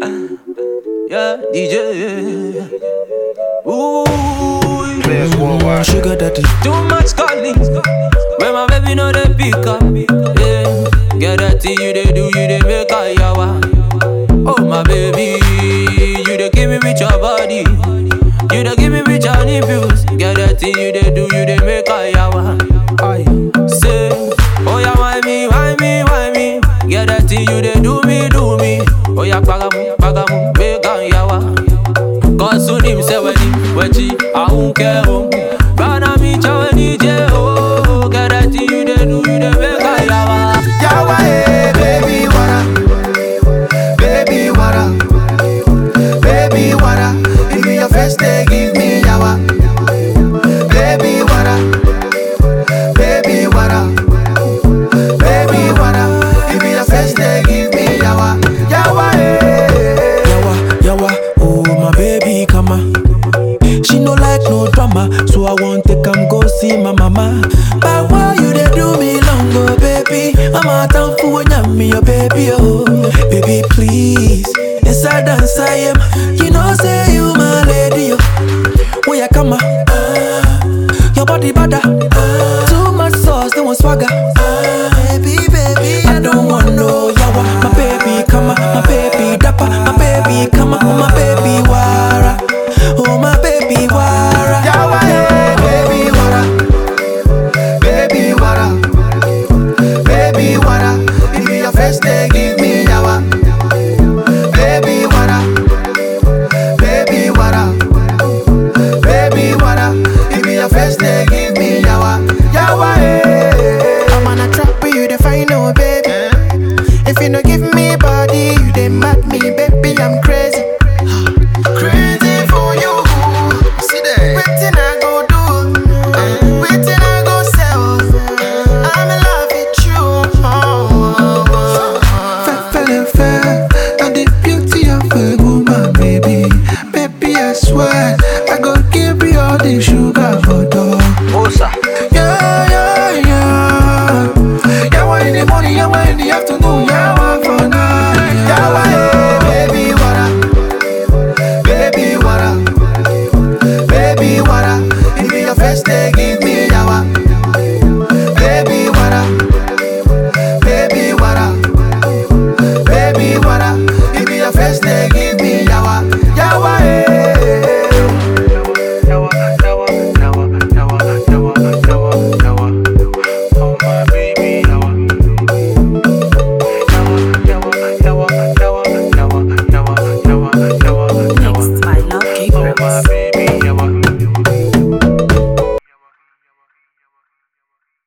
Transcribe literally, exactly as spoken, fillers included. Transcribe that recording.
Yeah, D J. Ooh, Players worldwide. Sugar daddy. too much calling. When my baby know they pick up. Yeah, get that thing you they do, you they make a yawa. Oh my baby, you they give me with your body. You they give me with your nipples. Get that thing you they do, you they make a yawa. Aye, say, oh yeah, why me, why me, why me? Get that thing you they do me, do me. Oh yeah, bagamu, bagamu, make a yawa. Cause soon him say when him, when he, I won't care. Oh, Bana me chow any J O. Get that thing you they do, you they make a yawa. Yawa, hey, baby, wara. Baby, wara. Baby, wara. If your first day, give me yawa. Baby, wara. Baby, wara. Baby, wara. If your first day, give me yawa. Yawa, hey. Yawa, yawa, oh my baby, come on. She no like no drama, so I want to come go see my mama. But why you they do me long, oh baby? I'm a town for when I'm me, your baby, oh baby, please. Inside dance I am, you know say you my lady, oh. Where you come, uh, your body bada, uh, too much sauce, they want swagger, uh, baby, baby. I don't want no yawa, my baby, come on, my baby, dapper, my baby, come on, my baby, wara. Oh my baby wara, yawa, hey, baby wara, baby wara, baby wara. If your first day, give me yawa, baby wara, baby wara, baby wara. If your first day, give me yawa, yawa, hey. I'm on a trap with you, the final baby. If you no give me